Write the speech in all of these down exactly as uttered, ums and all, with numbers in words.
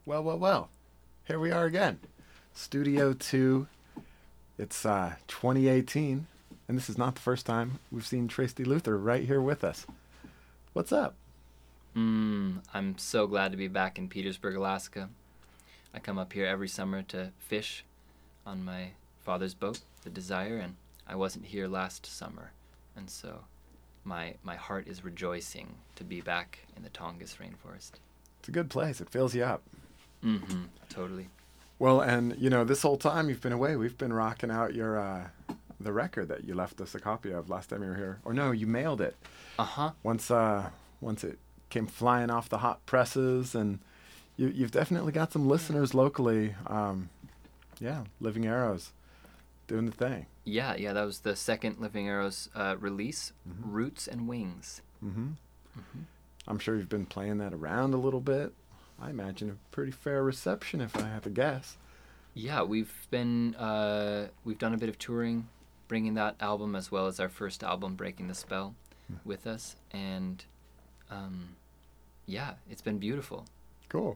Well, well, well. Here we are again. Studio two. It's uh, twenty eighteen, and this is not the first time we've seen Tracy Luther right here with us. What's up? Mm, I'm so glad to be back in Petersburg, Alaska. I come up here every summer to fish on my father's boat, the Desire, and I wasn't here last summer. And so my my heart is rejoicing to be back in the Tongass rainforest. It's a good place. It fills you up. Mm-hmm, totally. Well, and, you know, this whole time you've been away, we've been rocking out your uh, the record that you left us a copy of last time you were here. Or no, you mailed it. Uh-huh. Once, uh, once it came flying off the hot presses, and you, you've definitely got some listeners locally. Um, yeah, Living Arrows, doing the thing. Yeah, yeah, that was the second Living Arrows uh, release, Mm-hmm. Roots and Wings. Mm-hmm. Mm-hmm. I'm sure you've been playing that around a little bit. I imagine a pretty fair reception, if I had to guess. Yeah, we've been uh, we've done a bit of touring, bringing that album as well as our first album, Breaking the Spell, Hmm. with us, and um, yeah, it's been beautiful. Cool.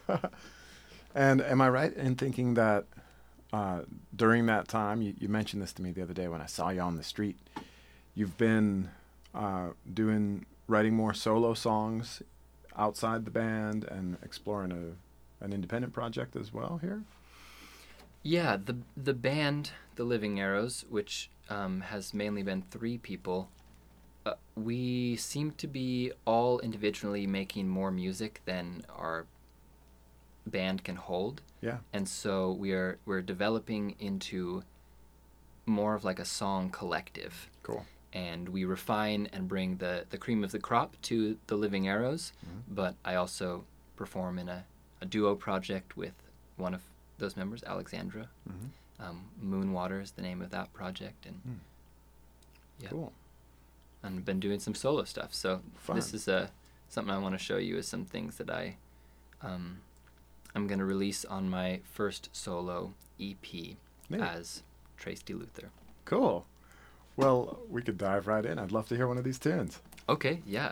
And am I right in thinking that uh, during that time, you, you mentioned this to me the other day when I saw you on the street, you've been uh, doing, writing more solo songs outside the band and exploring a an independent project as well here? Yeah, the the band, the Living Arrows, which um, has mainly been three people, uh, we seem to be all individually making more music than our band can hold. Yeah. And so we are we're developing into more of like a song collective. Cool. And we refine and bring the, the cream of the crop to the Living Arrows, Mhm. but I also perform in a, a duo project with one of those members, Alexandra. Mm-hmm. Um, Moonwater is the name of that project, and Mm. yeah, Cool. and I've been doing some solo stuff. So Fun. this is a something I want to show you is some things that I um, I'm gonna release on my first solo E P Neat. as Tracy Luther. Cool. Well, we could dive right in. I'd love to hear one of these tunes. Okay, yeah.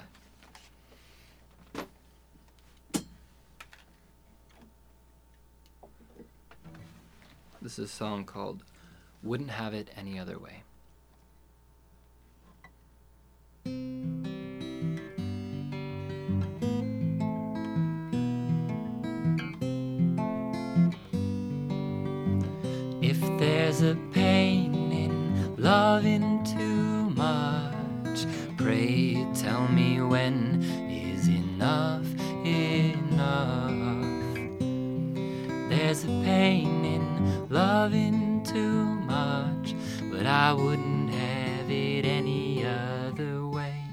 This is a song called Wouldn't Have It Any Other Way. If there's a pain in loving too much, pray tell me when is enough enough. There's a pain in loving too much, but I wouldn't have it any other way.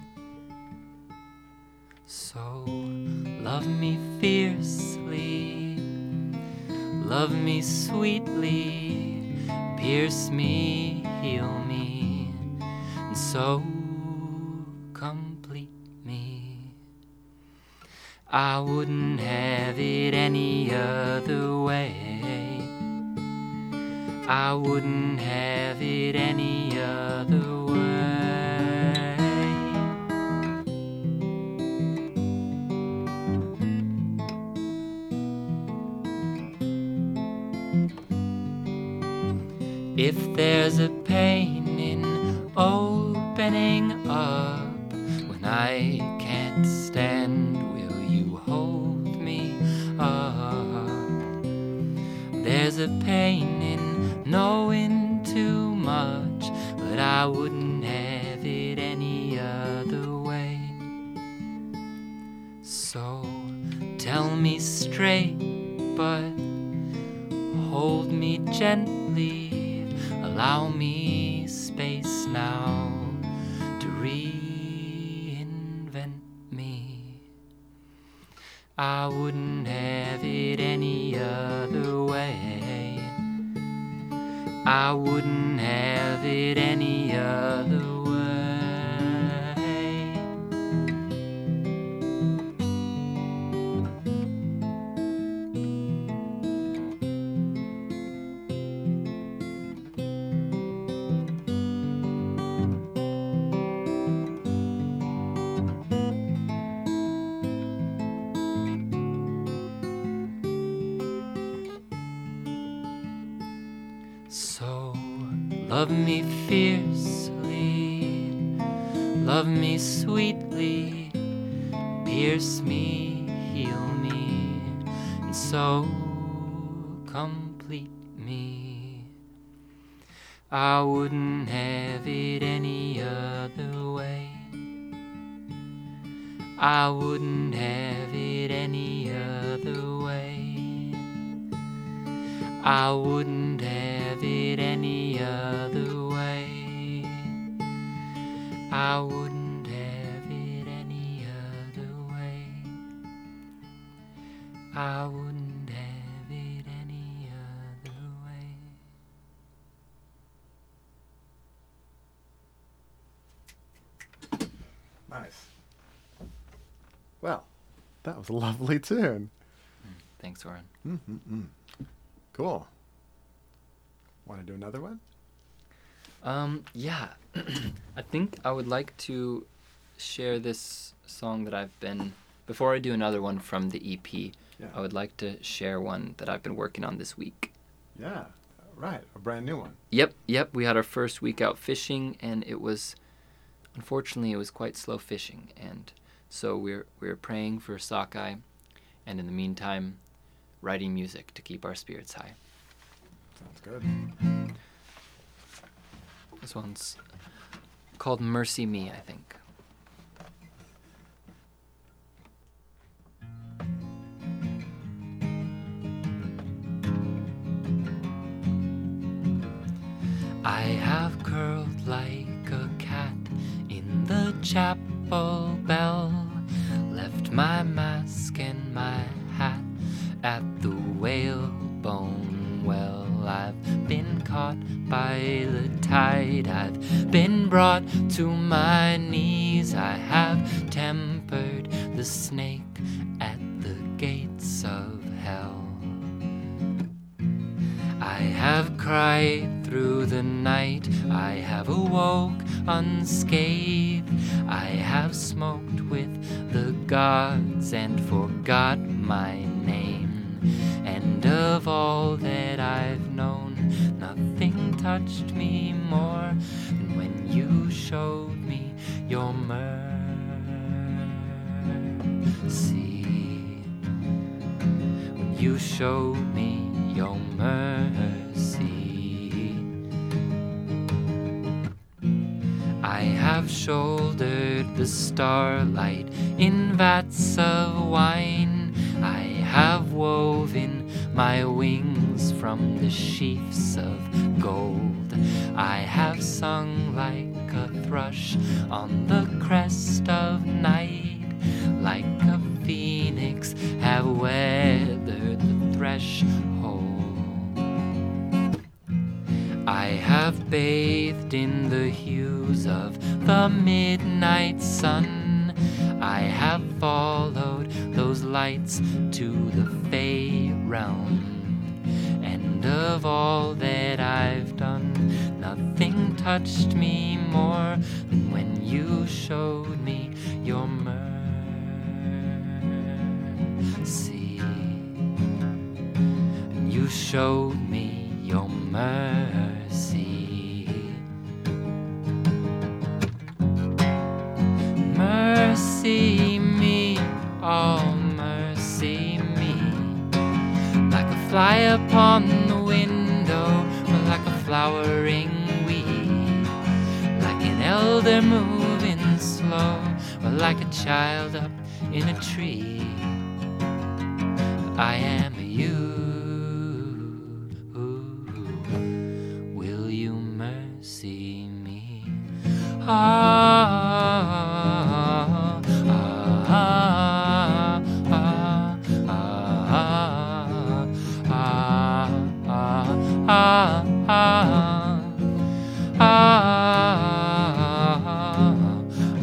So love me fiercely, love me sweetly, pierce me, heal me, and so complete me. I wouldn't have it any other way. I wouldn't have it any other way. If there's a pain in opening up, when I can't stand, will you hold me up? There's a pain in knowing too much, but I wouldn't have it any other way. So tell me straight, but hold me gently. Allow me space now to reinvent me. I wouldn't have it any other way. I wouldn't have it any other way. Love me fiercely, love me sweetly, pierce me, heal me, and so complete me. I wouldn't have it any other way. I wouldn't have it any other way. I wouldn't have it any other way. I wouldn't have it any other way. I wouldn't have it any other way. Nice. Well, that was a lovely tune. Thanks, Oren. Mm-hmm-mm. Cool. Want to do another one? Um, yeah. I think I would like to share this song that I've been... Before I do another one from the E P, Yeah. I would like to share one that I've been working on this week. Yeah, right. A brand new one. Yep, yep. We had our first week out fishing, and it was... Unfortunately, it was quite slow fishing, and so we're we're praying for sockeye, and in the meantime, writing music to keep our spirits high. Sounds good. This one's called Mercy Me, I think. I have curled like a cat in the chapel bell, left my mask and my hat at the whalebone well. I've been caught by the tide, I've been brought to my knees, I have tempered the snake at the gates of hell. I have cried through the night, I have awoke unscathed, I have smoked with the gods and forgot my name. And of all that I've known, nothing touched me more than when you showed me your mercy. When you showed me your mercy. I have shouldered the starlight in vats of wine, I have woven my wings from the sheaths of gold, I have sung like a thrush on the crest of night, like a phoenix have weathered the threshold. I have bathed in the hues of the midnight sun, I have followed those lights to the Fey realm. And of all that I've done, nothing touched me more than when you showed me your mercy. And you showed me your mercy. Mercy me, oh mercy me, like a fly upon the window, or like a flowering weed, like an elder moving slow, or like a child up in a tree. I am you. Will you mercy me? Ah. Ah, ah, ah, ah,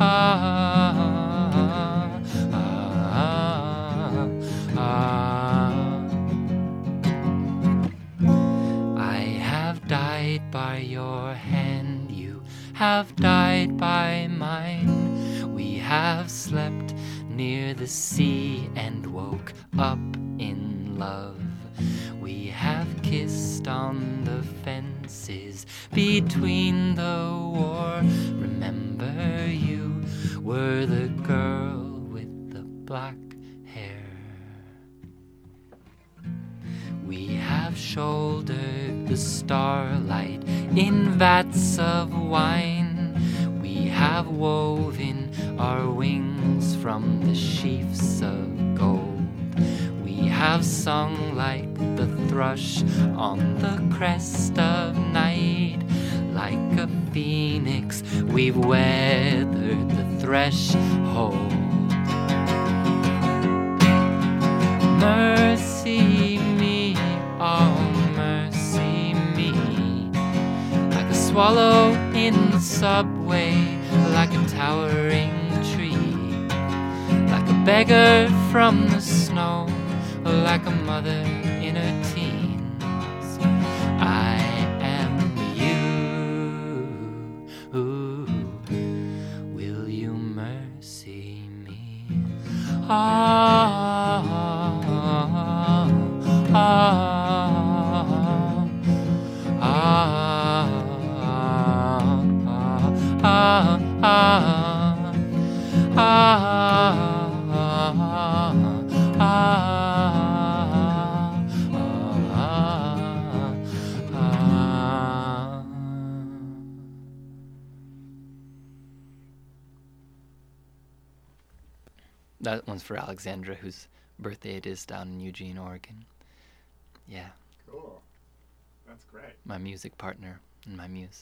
ah, ah. I have died by your hand, you have died by mine. We have slept near the sea and woke up in love. We have kissed on the fence dances between the war. Remember you were the girl with the black hair. We have shouldered the starlight in vats of wine. We have woven our wings from the sheafs of gold. We have sung like the thrush on the crest of night. Like a phoenix, we've weathered the threshold. Mercy me, oh mercy me. Like a swallow in the subway, like a towering tree. Like a beggar from the snow, like a mother in her teens. I am you. Will you mercy me? Ah, ah, ah, ah, ah, ah, ah. That one's for Alexandra, whose birthday it is down in Eugene, Oregon. Yeah. Cool. That's great. My music partner and my muse.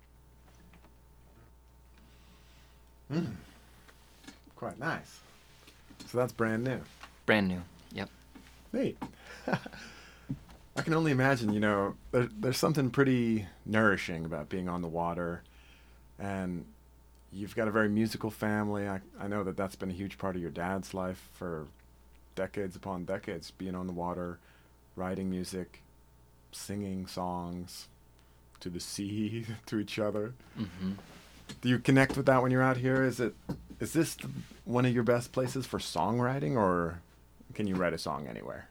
Mm. Quite nice. So that's brand new. Brand new. Yep. Neat. I can only imagine, you know, there, there's something pretty nourishing about being on the water, and you've got a very musical family. I, I know that that's been a huge part of your dad's life for decades upon decades, being on the water, writing music, singing songs to the sea, to each other. Mm-hmm. Do you connect with that when you're out here? Is it is this th- one of your best places for songwriting, or can you write a song anywhere?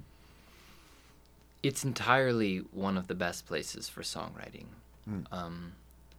It's entirely one of the best places for songwriting. Mm. Um,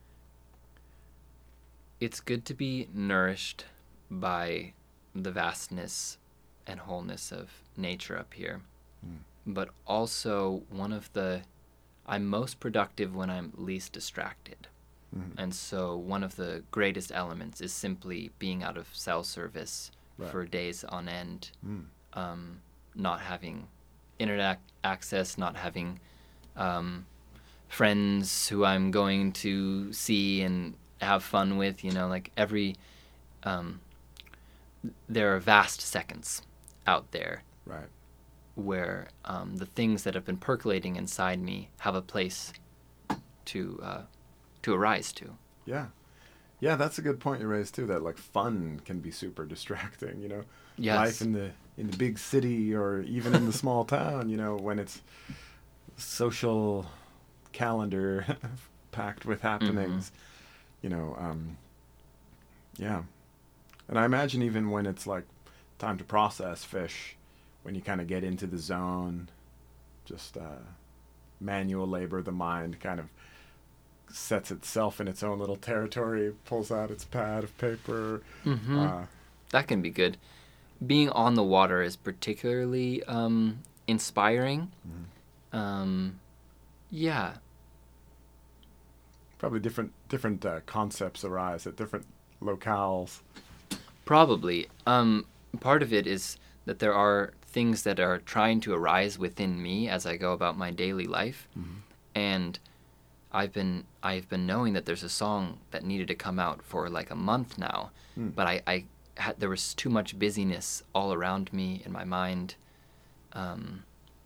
it's good to be nourished by the vastness and wholeness of nature up here. Mm. But also one of the, I'm most productive when I'm least distracted. Mm. And so one of the greatest elements is simply being out of cell service right. for days on end, mm. um, not having internet access, not having um, friends who I'm going to see and have fun with, you know, like every, um, there are vast seconds out there right. where um, the things that have been percolating inside me have a place to uh, to arise to. Yeah. Yeah, that's a good point you raised too, that like fun can be super distracting, you know. Yes. Life in the in the big city or even in the small town, you know, when it's social calendar packed with happenings, mm-hmm. you know, um, yeah. And I imagine even when it's like time to process fish, when you kind of get into the zone, just uh, manual labor, the mind kind of sets itself in its own little territory, pulls out its pad of paper. Mm-hmm. Uh, that can be good. Being on the water is particularly um, inspiring. Mm-hmm. Um, yeah. Probably different different uh, concepts arise at different locales. Probably. Um, part of it is that there are things that are trying to arise within me as I go about my daily life. Mm-hmm. And I've been I've been knowing that there's a song that needed to come out for like a month now, mm. but I, I had, there was too much busyness all around me in my mind, um,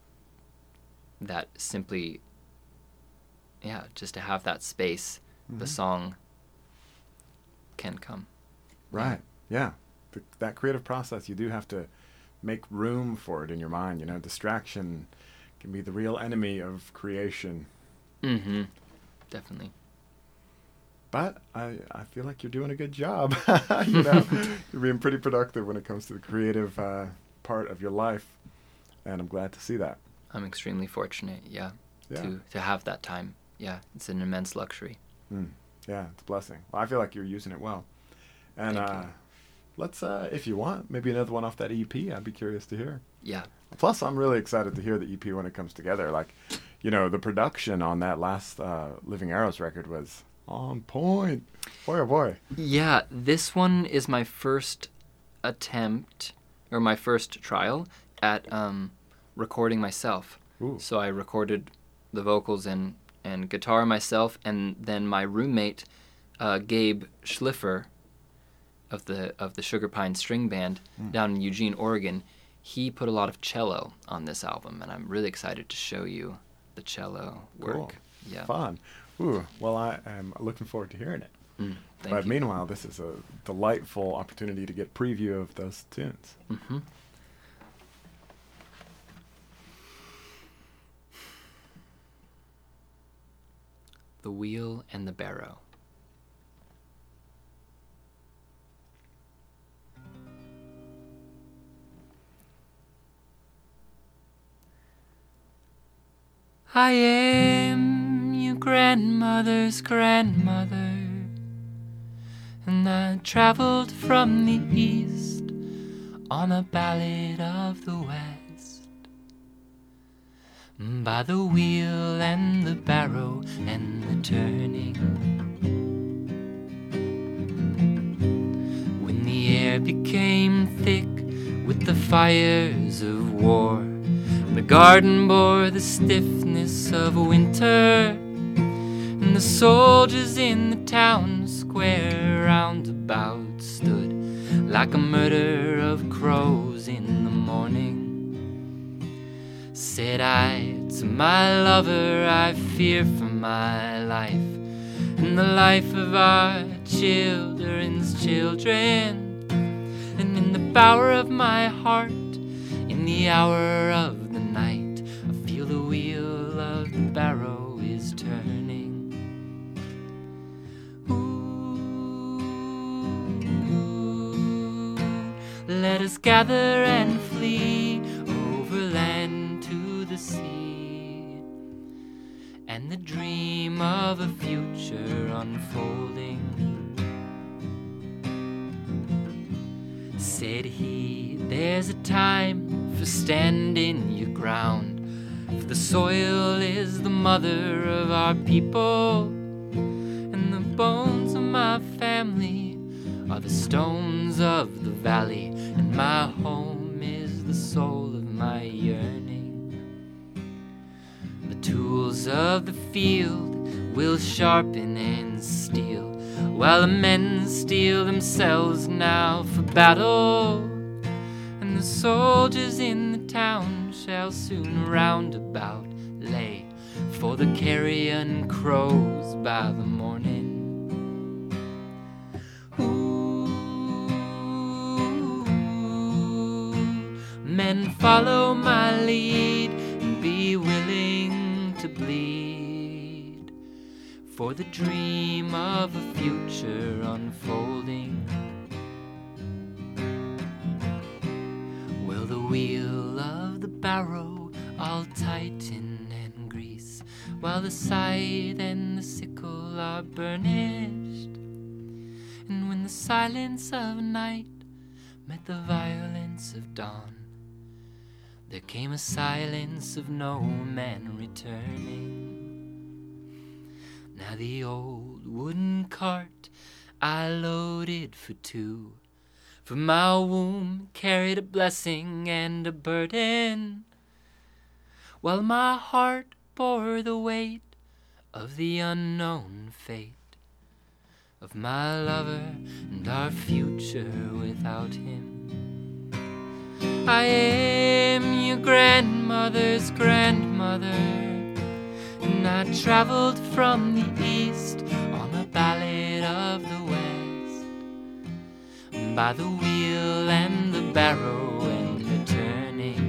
that simply, yeah, just to have that space, mm-hmm. the song can come. Right. Yeah. The, that creative process, you do have to make room for it in your mind. You know, distraction can be the real enemy of creation. Mm-hmm. Definitely. But I, I feel like you're doing a good job. You know, you're being pretty productive when it comes to the creative uh, part of your life, and I'm glad to see that. I'm extremely fortunate, yeah, yeah. to to have that time yeah, it's an immense luxury. Mm. Yeah, it's a blessing. Well, I feel like you're using it well. And Thank uh, you. let's, uh, if you want, maybe another one off that E P. I'd be curious to hear. Yeah. Plus, I'm really excited to hear the E P when it comes together. Like, you know, the production on that last uh, Living Arrows record was on point. Boy, oh boy. Yeah, this one is my first attempt, or my first trial at um, recording myself. Ooh. So I recorded the vocals and, and guitar myself, and then my roommate, uh, Gabe Schliffer, of the of the Sugar Pine String Band Mm. down in Eugene, Oregon, he put a lot of cello on this album, and I'm really excited to show you the cello work. Cool. Yeah. Fun. Ooh, well, I am looking forward to hearing it. Mm, thank But you. meanwhile, this is a delightful opportunity to get preview of those tunes. Mm-hmm. The Wheel and the Barrow. I am your grandmother's grandmother, and I traveled from the east on a ballad of the west, by the wheel and the barrow and the turning. When the air became thick with the fires of war, and the garden bore the stiffness of winter, and the soldiers in the town square round about stood like a murder of crows in the morning. Said I to my lover, I fear for my life and the life of our children's children. And in the bower of my heart, in the hour of the night, I feel the wheel of the barrow is turning. Ooh, let us gather and flee overland to the sea, and the dream of a future unfolding. Said he, there's a time for standing your ground, for the soil is the mother of our people, and the bones of my family are the stones of the valley, and my home is the soul of my yearning. The tools of the field will sharpen and steel, while the men steel themselves now for battle, and the soldiers in the town shall soon round about lay for the carrion crows by the morning. Ooh, men follow my lead and be willing to bleed for the dream of a future unfolding. Will the wheel of the barrow all tighten and grease, while the scythe and the sickle are burnished? And when the silence of night met the violence of dawn, there came a silence of no man returning. Now the old wooden cart I loaded for two, for my womb carried a blessing and a burden, while my heart bore the weight of the unknown fate of my lover and our future without him. I am your grandmother's grandmother, and I traveled from the east on a ballad of the west, by the wheel and the barrow and the turning.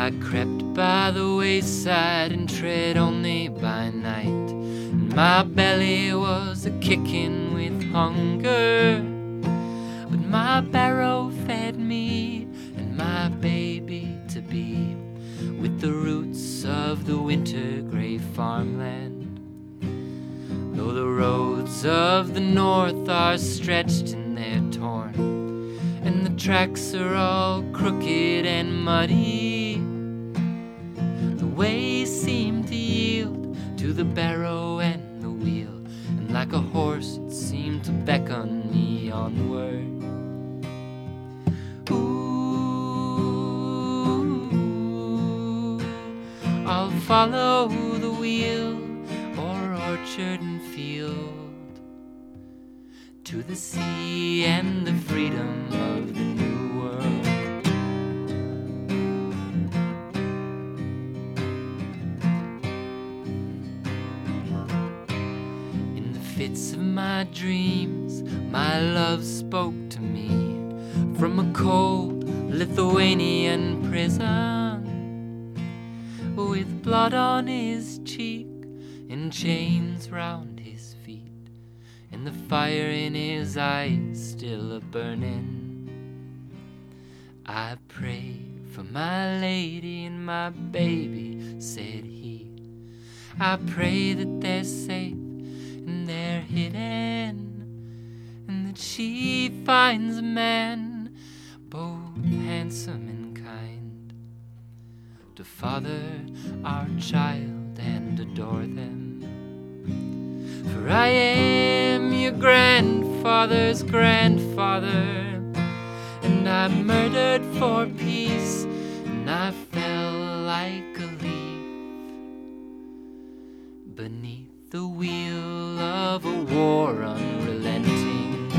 I crept by the wayside and tread only by night, and my belly was a kicking with hunger, but my barrow fed me and my baby to be with the roots of the winter grey farmland. Though the roads of the north are stretched and they're torn, and the tracks are all crooked and muddy, the ways seem to yield to the barrow and the wheel, and like a horse it seemed to beckon me onward. Ooh, I'll follow the wheel o'er orchard and field, to the sea and the freedom of the new world. In the fits of my dreams, my love spoke to me from a cold Lithuanian prison, with blood on his cheek and chains round his feet, and the fire in his eyes still a burning. I pray for my lady and my baby, said he. I pray that they're safe and they're hidden, and that she finds a man both handsome and kind, to father our child and adore them. For I am your grandfather's grandfather, and I murdered for peace, and I fell like a leaf beneath the wheel of a war unrelenting.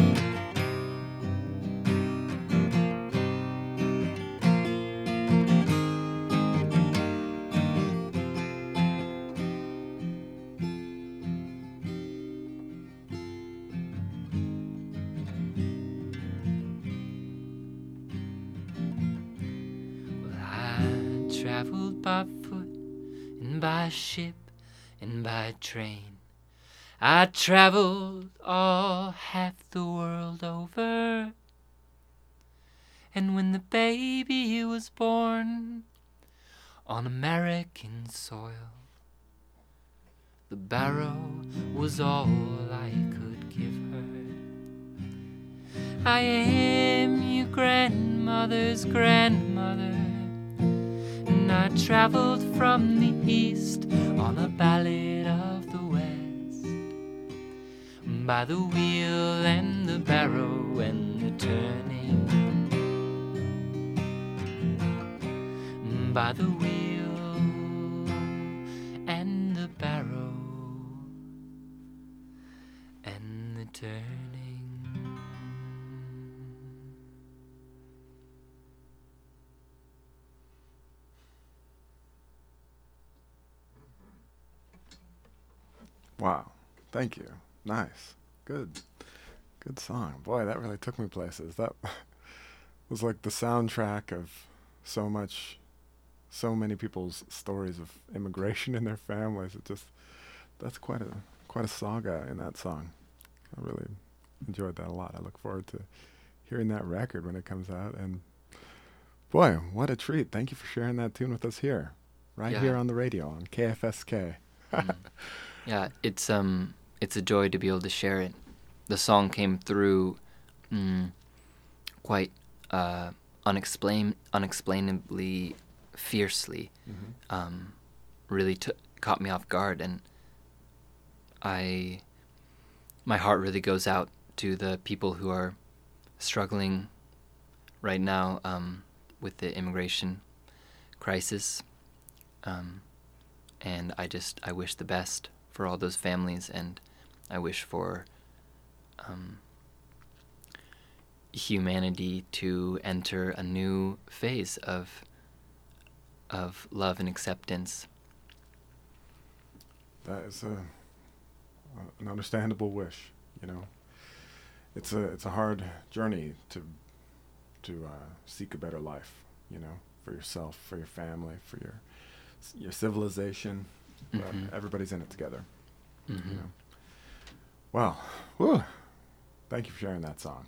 Traveled by foot and by ship and by train. I traveled all half the world over, and when the baby was born on American soil, the barrow was all I could give her. I am your grandmother's grandmother, and I traveled from the east on a ballad of the west, by the wheel and the barrow and the turning, by the wheel and the barrow and the turning. Wow. Thank you. Nice. Good. Good song. Boy, that really took me places. That was like the soundtrack of so much, so many people's stories of immigration in their families. It just, that's quite a, quite a saga in that song. I really enjoyed that a lot. I look forward to hearing that record when it comes out. And boy, what a treat. Thank you for sharing that tune with us here, right Yeah. here on the radio on K F S K. Mm. Yeah, it's um, it's a joy to be able to share it. The song came through mm, quite uh, unexplain, unexplainably fiercely. Mm-hmm. Um, really t- caught me off guard, and I, my heart really goes out to the people who are struggling right now um, with the immigration crisis. Um, and I just, I wish the best for all those families, and I wish for um, humanity to enter a new phase of of love and acceptance. That is a, an understandable wish, you know. It's a it's a hard journey to to uh, seek a better life, you know. for yourself, for your family, for your your civilization. But Mhm. everybody's in it together. Mhm. You know. Well, whew, thank you for sharing that song.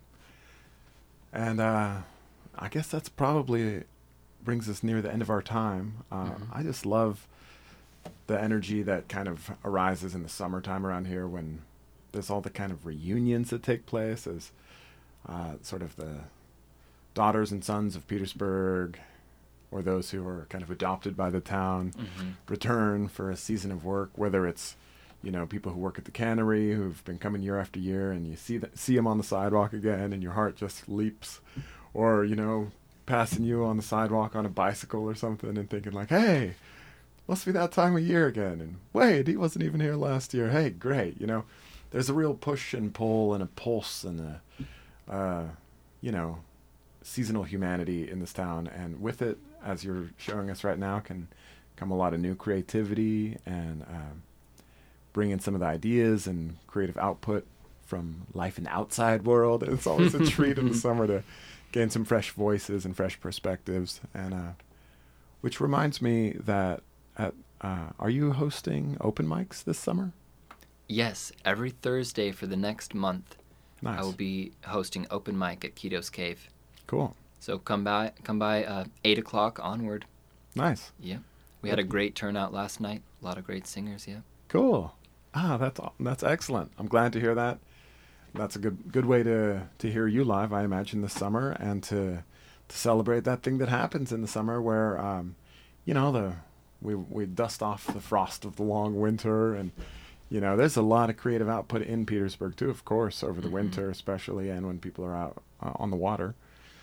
And uh, I guess that's probably brings us near the end of our time. Uh, Mhm. I just love the energy that kind of arises in the summertime around here when there's all the kind of reunions that take place as uh, sort of the daughters and sons of Petersburg, or those who are kind of adopted by the town, Mhm. return for a season of work, whether it's, you know, people who work at the cannery who've been coming year after year, and you see that, see them on the sidewalk again, and your heart just leaps, or, you know, passing you on the sidewalk on a bicycle or something and thinking like, hey, must be that time of year again, and wait, he wasn't even here last year. Hey, great, you know, there's a real push and pull and a pulse and a, uh, you know, seasonal humanity in this town, and with it, as you're showing us right now, can come a lot of new creativity and um, bring in some of the ideas and creative output from life in the outside world. It's always a treat in the summer to gain some fresh voices and fresh perspectives. And uh, which reminds me that at, uh, are you hosting open mics this summer? Yes, every Thursday for the next month, Nice. I will be hosting open mic at Keto's Cave. Cool. So come by, come by uh, eight o'clock onward. Nice. Yeah, we had a great turnout last night. A lot of great singers. Yeah. Cool. Ah, that's aw- that's excellent. I'm glad to hear that. That's a good good way to to hear you live, I imagine, this summer, and to to celebrate that thing that happens in the summer, where um, you know, the we we dust off the frost of the long winter, and you know, there's a lot of creative output in Petersburg too, of course, over the Mhm. winter, especially, and when people are out uh, on the water.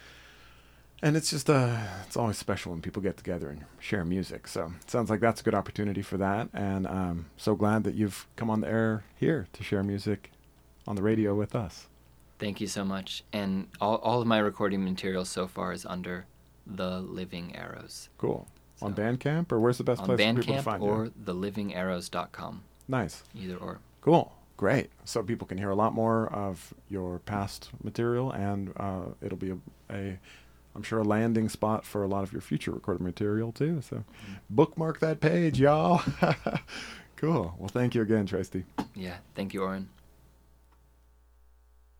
And it's just uh, it's always special when people get together and share music. So it sounds like that's a good opportunity for that, and um, so glad that you've come on the air here to share music on the radio with us. Thank you so much. And all, all of my recording material so far is under The Living Arrows. Cool. So, On Bandcamp, or where's the best on place for people to Bandcamp find or you? the living arrows dot com. Nice. Either or. Cool. Great. So people can hear a lot more of your past material, and uh, it'll be a, a, I'm sure, a landing spot for a lot of your future recorded material too. So Mm-hmm. bookmark that page, y'all. Cool. Well, thank you again, Tracy. Yeah. Thank you, Oren.